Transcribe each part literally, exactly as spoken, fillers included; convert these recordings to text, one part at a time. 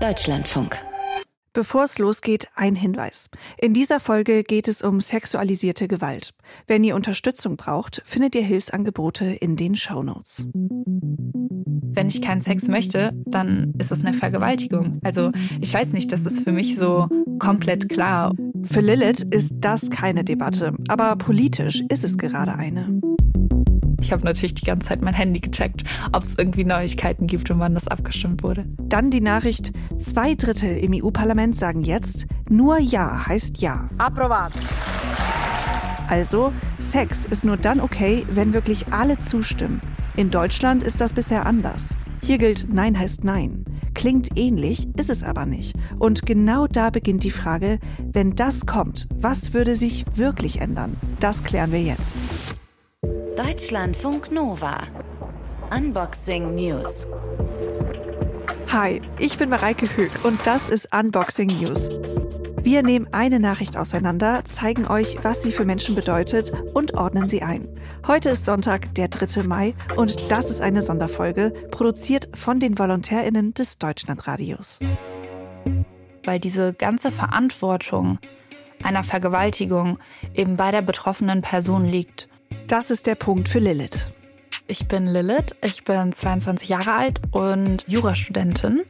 Deutschlandfunk. Bevor es losgeht, ein Hinweis. In dieser Folge geht es um sexualisierte Gewalt. Wenn ihr Unterstützung braucht, findet ihr Hilfsangebote in den Shownotes. Wenn ich keinen Sex möchte, dann ist es eine Vergewaltigung. Also ich weiß nicht, das ist für mich so komplett klar. Für Lilith ist das keine Debatte, aber politisch ist es gerade eine. Ich habe natürlich die ganze Zeit mein Handy gecheckt, ob es irgendwie Neuigkeiten gibt und wann das abgestimmt wurde. Dann die Nachricht, zwei Drittel im E U-Parlament sagen jetzt, nur Ja heißt Ja. Approvato. Also, Sex ist nur dann okay, wenn wirklich alle zustimmen. In Deutschland ist das bisher anders. Hier gilt Nein heißt Nein. Klingt ähnlich, ist es aber nicht. Und genau da beginnt die Frage, wenn das kommt, was würde sich wirklich ändern? Das klären wir jetzt. Deutschlandfunk Nova. Unboxing News. Hi, ich bin Mareike Höck und das ist Unboxing News. Wir nehmen eine Nachricht auseinander, zeigen euch, was sie für Menschen bedeutet und ordnen sie ein. Heute ist Sonntag, der dritte Mai und das ist eine Sonderfolge, produziert von den VolontärInnen des Deutschlandradios. Weil diese ganze Verantwortung einer Vergewaltigung eben bei der betroffenen Person liegt. Das ist der Punkt für Lilith. Ich bin Lilith, ich bin zweiundzwanzig Jahre alt und Jurastudentin.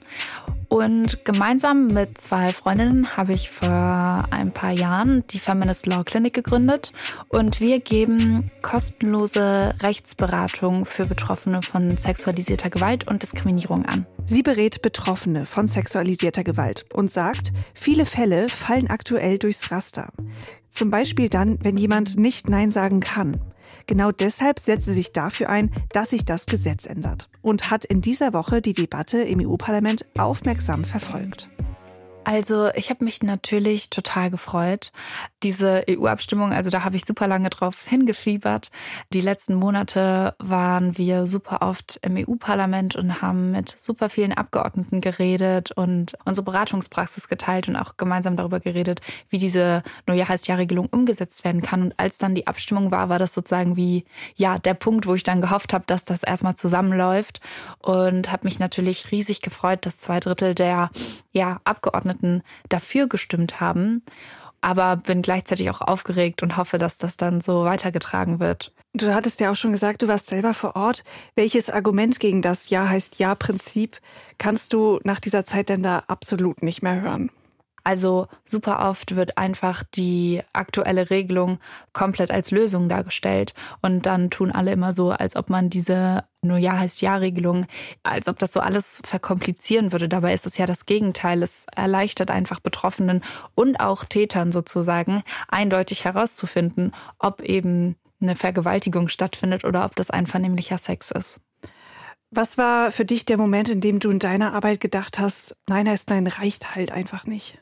Und gemeinsam mit zwei Freundinnen habe ich vor ein paar Jahren die Feminist Law Clinic gegründet. Und wir geben kostenlose Rechtsberatung für Betroffene von sexualisierter Gewalt und Diskriminierung an. Sie berät Betroffene von sexualisierter Gewalt und sagt, viele Fälle fallen aktuell durchs Raster. Zum Beispiel dann, wenn jemand nicht Nein sagen kann. Genau deshalb setzt sie sich dafür ein, dass sich das Gesetz ändert und hat in dieser Woche die Debatte im E U-Parlament aufmerksam verfolgt. Also ich habe mich natürlich total gefreut. Diese E U-Abstimmung, also da habe ich super lange drauf hingefiebert. Die letzten Monate waren wir super oft im E U-Parlament und haben mit super vielen Abgeordneten geredet und unsere Beratungspraxis geteilt und auch gemeinsam darüber geredet, wie diese Nur Ja heißt Ja-Regelung umgesetzt werden kann. Und als dann die Abstimmung war, war das sozusagen wie ja der Punkt, wo ich dann gehofft habe, dass das erstmal zusammenläuft und habe mich natürlich riesig gefreut, dass zwei Drittel der ja, Abgeordneten dafür gestimmt haben, aber bin gleichzeitig auch aufgeregt und hoffe, dass das dann so weitergetragen wird. Du hattest ja auch schon gesagt, du warst selber vor Ort. Welches Argument gegen das Ja heißt Ja-Prinzip kannst du nach dieser Zeit denn da absolut nicht mehr hören? Also super oft wird einfach die aktuelle Regelung komplett als Lösung dargestellt und dann tun alle immer so, als ob man diese Nur Ja heißt Ja-Regelung, als ob das so alles verkomplizieren würde. Dabei ist es ja das Gegenteil. Es erleichtert einfach Betroffenen und auch Tätern sozusagen eindeutig herauszufinden, ob eben eine Vergewaltigung stattfindet oder ob das einvernehmlicher Sex ist. Was war für dich der Moment, in dem du in deiner Arbeit gedacht hast, Nein heißt Nein reicht halt einfach nicht?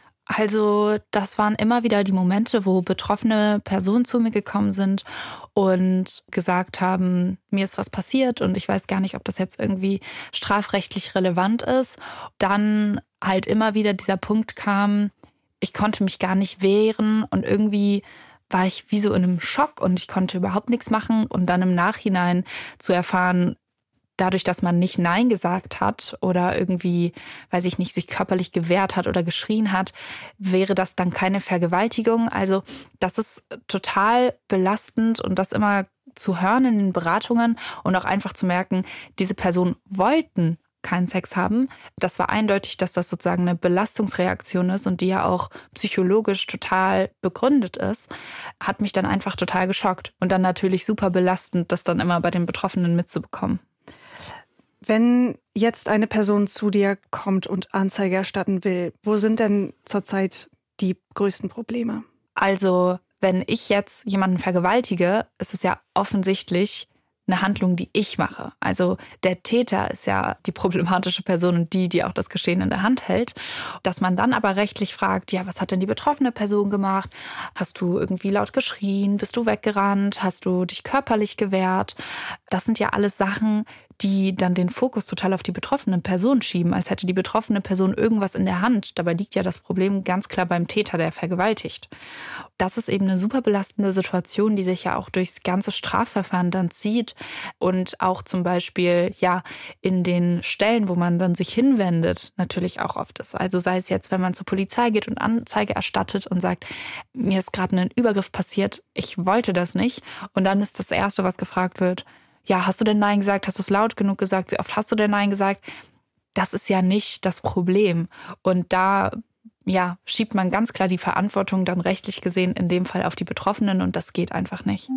Also das waren immer wieder die Momente, wo betroffene Personen zu mir gekommen sind und gesagt haben, mir ist was passiert und ich weiß gar nicht, ob das jetzt irgendwie strafrechtlich relevant ist. Dann halt immer wieder dieser Punkt kam, ich konnte mich gar nicht wehren und irgendwie war ich wie so in einem Schock und ich konnte überhaupt nichts machen und dann im Nachhinein zu erfahren, dadurch, dass man nicht Nein gesagt hat oder irgendwie, weiß ich nicht, sich körperlich gewehrt hat oder geschrien hat, wäre das dann keine Vergewaltigung. Also das ist total belastend und das immer zu hören in den Beratungen und auch einfach zu merken, diese Personen wollten keinen Sex haben. Das war eindeutig, dass das sozusagen eine Belastungsreaktion ist und die ja auch psychologisch total begründet ist, hat mich dann einfach total geschockt und dann natürlich super belastend, das dann immer bei den Betroffenen mitzubekommen. Wenn jetzt eine Person zu dir kommt und Anzeige erstatten will, wo sind denn zurzeit die größten Probleme? Also, wenn ich jetzt jemanden vergewaltige, ist es ja offensichtlich eine Handlung, die ich mache. Also der Täter ist ja die problematische Person und die, die auch das Geschehen in der Hand hält. Dass man dann aber rechtlich fragt, ja, was hat denn die betroffene Person gemacht? Hast du irgendwie laut geschrien? Bist du weggerannt? Hast du dich körperlich gewehrt? Das sind ja alles Sachen, die dann den Fokus total auf die betroffene Person schieben, als hätte die betroffene Person irgendwas in der Hand. Dabei liegt ja das Problem ganz klar beim Täter, der vergewaltigt. Das ist eben eine super belastende Situation, die sich ja auch durchs ganze Strafverfahren dann zieht und auch zum Beispiel ja in den Stellen, wo man dann sich hinwendet, natürlich auch oft ist. Also sei es jetzt, wenn man zur Polizei geht und Anzeige erstattet und sagt, mir ist gerade ein Übergriff passiert, ich wollte das nicht. Und dann ist das Erste, was gefragt wird, ja, hast du denn Nein gesagt? Hast du es laut genug gesagt? Wie oft hast du denn Nein gesagt? Das ist ja nicht das Problem. Und da ja, schiebt man ganz klar die Verantwortung dann rechtlich gesehen in dem Fall auf die Betroffenen und das geht einfach nicht.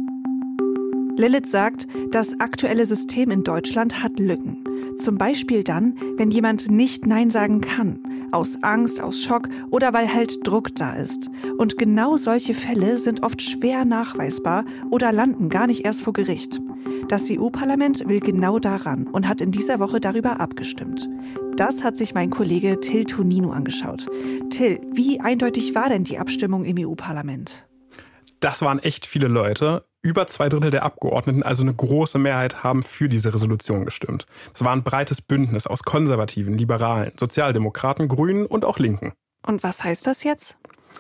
Lilith sagt, das aktuelle System in Deutschland hat Lücken. Zum Beispiel dann, wenn jemand nicht Nein sagen kann. Aus Angst, aus Schock oder weil halt Druck da ist. Und genau solche Fälle sind oft schwer nachweisbar oder landen gar nicht erst vor Gericht. Das E U-Parlament will genau daran und hat in dieser Woche darüber abgestimmt. Das hat sich mein Kollege Till Tonino angeschaut. Till, wie eindeutig war denn die Abstimmung im E U-Parlament? Das waren echt viele Leute. Über zwei Drittel der Abgeordneten, also eine große Mehrheit, haben für diese Resolution gestimmt. Es war ein breites Bündnis aus Konservativen, Liberalen, Sozialdemokraten, Grünen und auch Linken. Und was heißt das jetzt?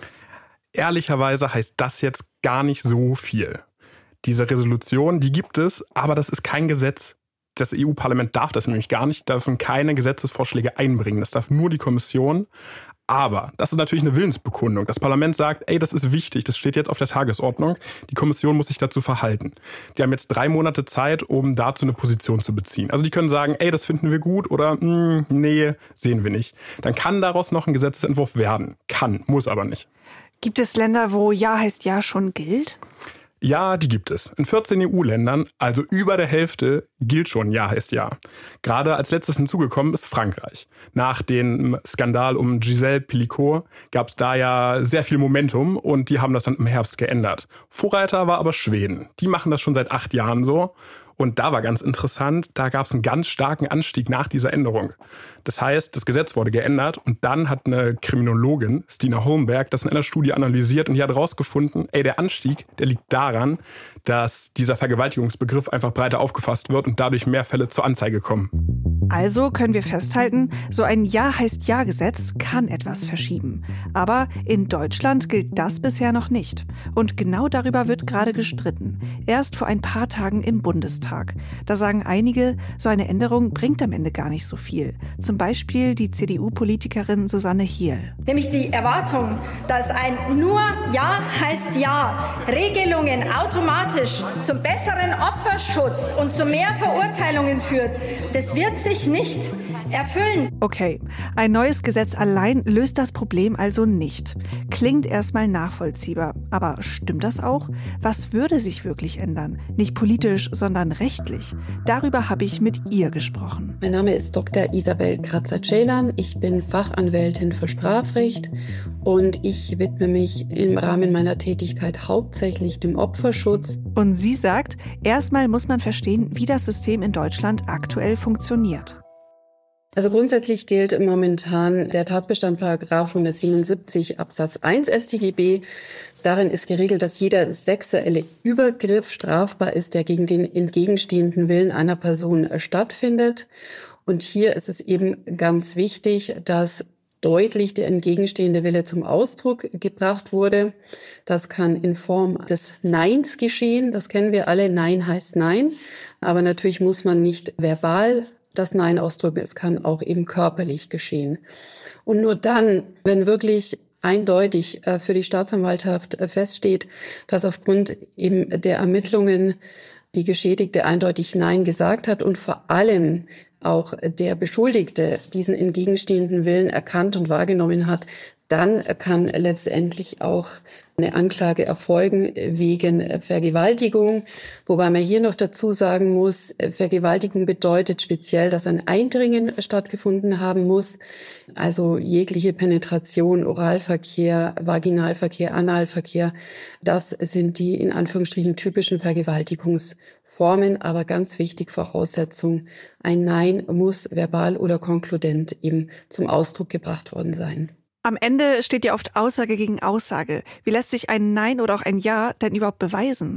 Ehrlicherweise heißt das jetzt gar nicht so viel. Diese Resolution, die gibt es, aber das ist kein Gesetz. Das E U-Parlament darf das nämlich gar nicht, dürfen keine Gesetzesvorschläge einbringen. Das darf nur die Kommission. Aber das ist natürlich eine Willensbekundung. Das Parlament sagt, ey, das ist wichtig, das steht jetzt auf der Tagesordnung. Die Kommission muss sich dazu verhalten. Die haben jetzt drei Monate Zeit, um dazu eine Position zu beziehen. Also die können sagen, ey, das finden wir gut oder mh, nee, sehen wir nicht. Dann kann daraus noch ein Gesetzesentwurf werden. Kann, muss aber nicht. Gibt es Länder, wo Ja heißt Ja schon gilt? Ja, die gibt es. In vierzehn E U-Ländern, also über der Hälfte, gilt schon Ja heißt Ja. Gerade als letztes hinzugekommen ist Frankreich. Nach dem Skandal um Gisèle Pelicot gab es da ja sehr viel Momentum und die haben das dann im Herbst geändert. Vorreiter war aber Schweden. Die machen das schon seit acht Jahren so. Und da war ganz interessant, da gab es einen ganz starken Anstieg nach dieser Änderung. Das heißt, das Gesetz wurde geändert und dann hat eine Kriminologin, Stina Holmberg, das in einer Studie analysiert und die hat herausgefunden, ey, der Anstieg, der liegt daran, dass dieser Vergewaltigungsbegriff einfach breiter aufgefasst wird und dadurch mehr Fälle zur Anzeige kommen. Also können wir festhalten, so ein Ja heißt Ja-Gesetz kann etwas verschieben. Aber in Deutschland gilt das bisher noch nicht. Und genau darüber wird gerade gestritten. Erst vor ein paar Tagen im Bundestag. Da sagen einige, so eine Änderung bringt am Ende gar nicht so viel. Zum Beispiel die C D U-Politikerin Susanne Hierl. Nämlich die Erwartung, dass ein nur Ja heißt Ja Regelungen automatisch zum besseren Opferschutz und zu mehr Verurteilungen führt, das wird sich nicht erfüllen. Okay, ein neues Gesetz allein löst das Problem also nicht. Klingt erstmal nachvollziehbar. Aber stimmt das auch? Was würde sich wirklich ändern? Nicht politisch, sondern rechtlich. Darüber habe ich mit ihr gesprochen. Mein Name ist Doktor Isabel Kratzer-Ceylan. Ich bin Fachanwältin für Strafrecht und ich widme mich im Rahmen meiner Tätigkeit hauptsächlich dem Opferschutz. Und sie sagt, erstmal muss man verstehen, wie das System in Deutschland aktuell funktioniert. Also grundsätzlich gilt momentan der Tatbestand Paragraph hundertsiebenundsiebzig Absatz eins S t G B. Darin ist geregelt, dass jeder sexuelle Übergriff strafbar ist, der gegen den entgegenstehenden Willen einer Person stattfindet. Und hier ist es eben ganz wichtig, dass deutlich der entgegenstehende Wille zum Ausdruck gebracht wurde. Das kann in Form des Neins geschehen. Das kennen wir alle. Nein heißt Nein. Aber natürlich muss man nicht verbal das Nein ausdrücken. Es kann auch eben körperlich geschehen. Und nur dann, wenn wirklich eindeutig äh, für die Staatsanwaltschaft äh, feststeht, dass aufgrund eben der Ermittlungen die Geschädigte eindeutig Nein gesagt hat und vor allem auch der Beschuldigte diesen entgegenstehenden Willen erkannt und wahrgenommen hat, dann kann letztendlich auch eine Anklage erfolgen wegen Vergewaltigung. Wobei man hier noch dazu sagen muss, Vergewaltigung bedeutet speziell, dass ein Eindringen stattgefunden haben muss. Also jegliche Penetration, Oralverkehr, Vaginalverkehr, Analverkehr, das sind die in Anführungsstrichen typischen Vergewaltigungsformen. Aber ganz wichtig, Voraussetzung, ein Nein muss verbal oder konkludent eben zum Ausdruck gebracht worden sein. Am Ende steht ja oft Aussage gegen Aussage. Wie lässt sich ein Nein oder auch ein Ja denn überhaupt beweisen?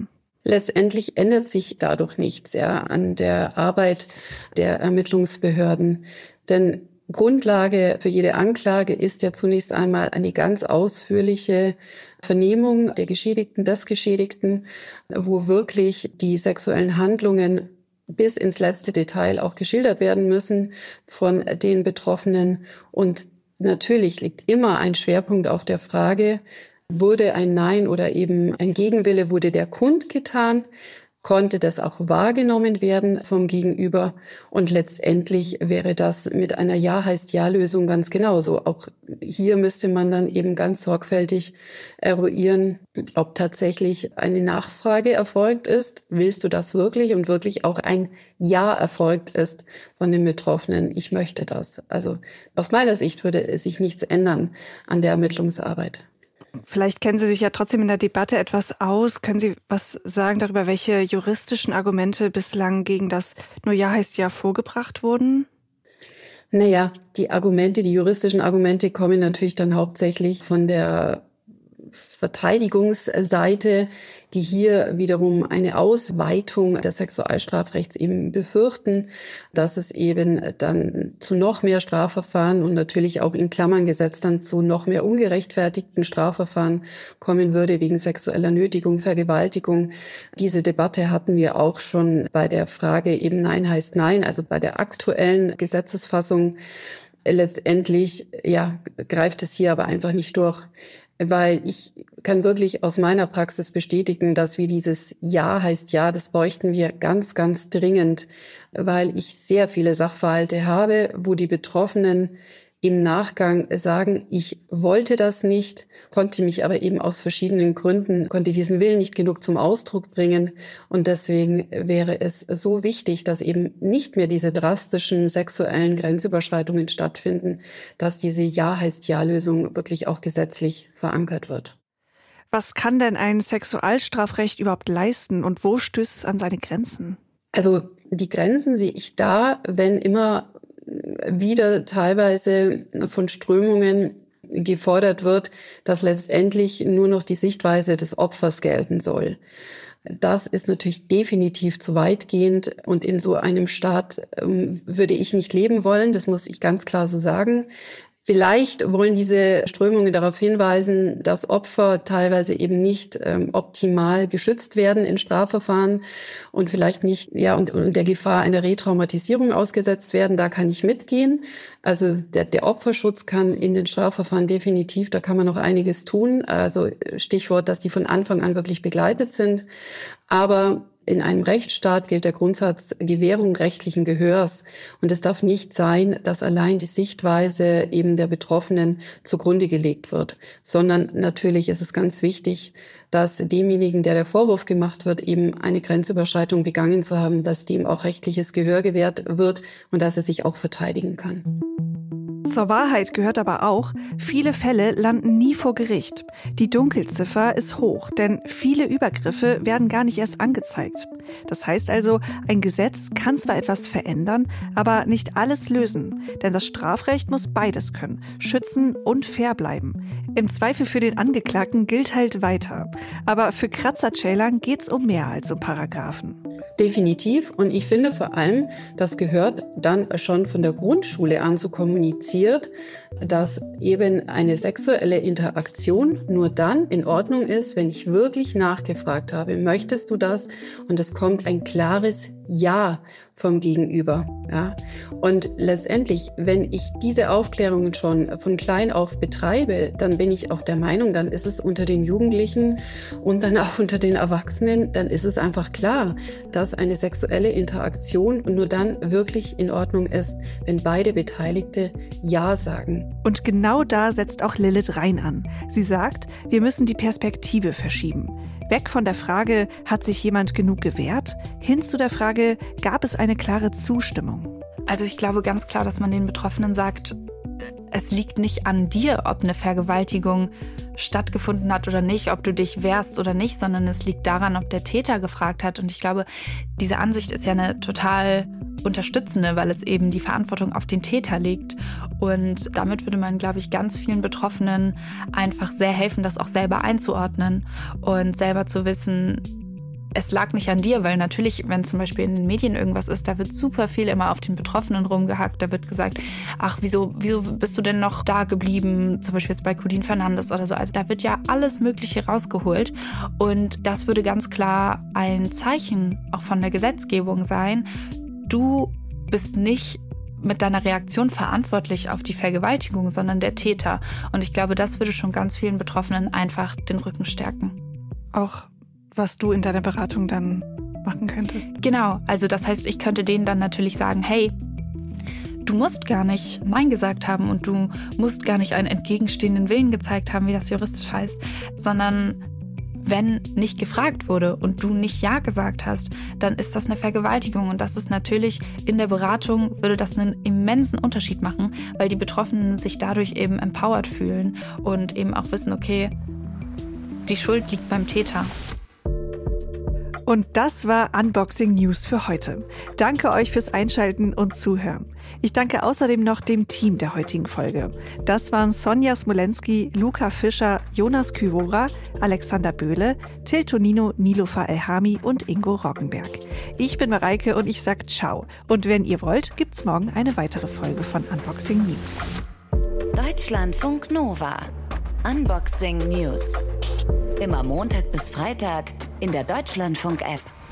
Letztendlich ändert sich dadurch nichts, ja, an der Arbeit der Ermittlungsbehörden. Denn Grundlage für jede Anklage ist ja zunächst einmal eine ganz ausführliche Vernehmung der Geschädigten, des Geschädigten, wo wirklich die sexuellen Handlungen bis ins letzte Detail auch geschildert werden müssen von den Betroffenen. Und natürlich liegt immer ein Schwerpunkt auf der Frage, wurde ein Nein oder eben ein Gegenwille, wurde der kundgetan? Konnte das auch wahrgenommen werden vom Gegenüber? Und letztendlich wäre das mit einer Ja-heißt-Ja-Lösung ganz genauso. Auch hier müsste man dann eben ganz sorgfältig eruieren, ob tatsächlich eine Nachfrage erfolgt ist. Willst du das wirklich? Und wirklich auch ein Ja erfolgt ist von den Betroffenen. Ich möchte das. Also aus meiner Sicht würde sich nichts ändern an der Ermittlungsarbeit. Vielleicht kennen Sie sich ja trotzdem in der Debatte etwas aus. Können Sie was sagen darüber, welche juristischen Argumente bislang gegen das Nur Ja heißt Ja vorgebracht wurden? Naja, die Argumente, die juristischen Argumente kommen natürlich dann hauptsächlich von der Verteidigungsseite, die hier wiederum eine Ausweitung des Sexualstrafrechts eben befürchten, dass es eben dann zu noch mehr Strafverfahren und natürlich auch in Klammern gesetzt dann zu noch mehr ungerechtfertigten Strafverfahren kommen würde wegen sexueller Nötigung, Vergewaltigung. Diese Debatte hatten wir auch schon bei der Frage eben Nein heißt Nein, also bei der aktuellen Gesetzesfassung. Letztendlich, ja, greift es hier aber einfach nicht durch. Weil ich kann wirklich aus meiner Praxis bestätigen, dass wir dieses Ja heißt Ja, das bräuchten wir ganz, ganz dringend, weil ich sehr viele Sachverhalte habe, wo die Betroffenen im Nachgang sagen, ich wollte das nicht, konnte mich aber eben aus verschiedenen Gründen, konnte diesen Willen nicht genug zum Ausdruck bringen. Und deswegen wäre es so wichtig, dass eben nicht mehr diese drastischen sexuellen Grenzüberschreitungen stattfinden, dass diese Ja heißt Ja-Lösung wirklich auch gesetzlich verankert wird. Was kann denn ein Sexualstrafrecht überhaupt leisten und wo stößt es an seine Grenzen? Also die Grenzen sehe ich da, wenn immer wieder teilweise von Strömungen gefordert wird, dass letztendlich nur noch die Sichtweise des Opfers gelten soll. Das ist natürlich definitiv zu weitgehend und in so einem Staat ähm, würde ich nicht leben wollen, das muss ich ganz klar so sagen. Vielleicht wollen diese Strömungen darauf hinweisen, dass Opfer teilweise eben nicht ähm, optimal geschützt werden in Strafverfahren und vielleicht nicht, ja, und, und der Gefahr einer Retraumatisierung ausgesetzt werden. Da kann ich mitgehen. Also der, der Opferschutz kann in den Strafverfahren definitiv, da kann man noch einiges tun. Also Stichwort, dass die von Anfang an wirklich begleitet sind. Aber in einem Rechtsstaat gilt der Grundsatz Gewährung rechtlichen Gehörs. Und es darf nicht sein, dass allein die Sichtweise eben der Betroffenen zugrunde gelegt wird, sondern natürlich ist es ganz wichtig, dass demjenigen, der der Vorwurf gemacht wird, eben eine Grenzüberschreitung begangen zu haben, dass dem auch rechtliches Gehör gewährt wird und dass er sich auch verteidigen kann. Zur Wahrheit gehört aber auch, viele Fälle landen nie vor Gericht. Die Dunkelziffer ist hoch, denn viele Übergriffe werden gar nicht erst angezeigt. Das heißt also, ein Gesetz kann zwar etwas verändern, aber nicht alles lösen. Denn das Strafrecht muss beides können, schützen und fair bleiben. Im Zweifel für den Angeklagten gilt halt weiter. Aber für Kratzer Ceylan geht's um mehr als um Paragraphen. Definitiv. Und ich finde vor allem, das gehört dann schon von der Grundschule an so kommuniziert, dass eben eine sexuelle Interaktion nur dann in Ordnung ist, wenn ich wirklich nachgefragt habe, möchtest du das? Und es kommt ein klares Ja vom Gegenüber. Ja. Und letztendlich, wenn ich diese Aufklärungen schon von klein auf betreibe, dann bin ich auch der Meinung, dann ist es unter den Jugendlichen und dann auch unter den Erwachsenen, dann ist es einfach klar, dass eine sexuelle Interaktion nur dann wirklich in Ordnung ist, wenn beide Beteiligte Ja sagen. Und genau da setzt auch Lilith Rein an. Sie sagt, wir müssen die Perspektive verschieben. Weg von der Frage, hat sich jemand genug gewehrt, hin zu der Frage, gab es eine klare Zustimmung? Also ich glaube ganz klar, dass man den Betroffenen sagt, es liegt nicht an dir, ob eine Vergewaltigung stattgefunden hat oder nicht, ob du dich wehrst oder nicht, sondern es liegt daran, ob der Täter gefragt hat. Und ich glaube, diese Ansicht ist ja eine total unterstützende, weil es eben die Verantwortung auf den Täter legt. Und damit würde man, glaube ich, ganz vielen Betroffenen einfach sehr helfen, das auch selber einzuordnen und selber zu wissen, es lag nicht an dir, weil natürlich, wenn zum Beispiel in den Medien irgendwas ist, da wird super viel immer auf den Betroffenen rumgehackt. Da wird gesagt, ach, wieso, wieso bist du denn noch da geblieben? Zum Beispiel jetzt bei Codin Fernandes oder so. Also da wird ja alles Mögliche rausgeholt. Und das würde ganz klar ein Zeichen auch von der Gesetzgebung sein. Du bist nicht mit deiner Reaktion verantwortlich auf die Vergewaltigung, sondern der Täter. Und ich glaube, das würde schon ganz vielen Betroffenen einfach den Rücken stärken. Auch was du in deiner Beratung dann machen könntest. Genau, also das heißt, ich könnte denen dann natürlich sagen, hey, du musst gar nicht Nein gesagt haben und du musst gar nicht einen entgegenstehenden Willen gezeigt haben, wie das juristisch heißt, sondern wenn nicht gefragt wurde und du nicht Ja gesagt hast, dann ist das eine Vergewaltigung. Und das ist natürlich in der Beratung, würde das einen immensen Unterschied machen, weil die Betroffenen sich dadurch eben empowered fühlen und eben auch wissen, okay, die Schuld liegt beim Täter. Und das war Unboxing News für heute. Danke euch fürs Einschalten und Zuhören. Ich danke außerdem noch dem Team der heutigen Folge. Das waren Sonja Smolenski, Luca Fischer, Jonas Kywora, Alexander Böhle, Till Tonino, Nilofer Elhami und Ingo Roggenberg. Ich bin Mareike und ich sag ciao. Und wenn ihr wollt, gibt's morgen eine weitere Folge von Unboxing News. Deutschlandfunk Nova. Unboxing News. Immer Montag bis Freitag in der Deutschlandfunk-App.